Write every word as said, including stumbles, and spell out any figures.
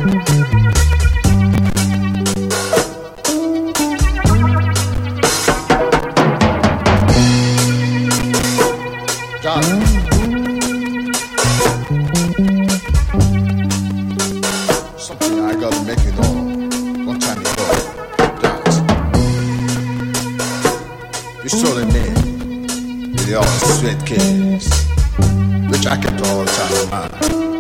Something I gotta make it all. One time ago, dance. You strolling in with your sweet kiss, which I kept all the time in mind.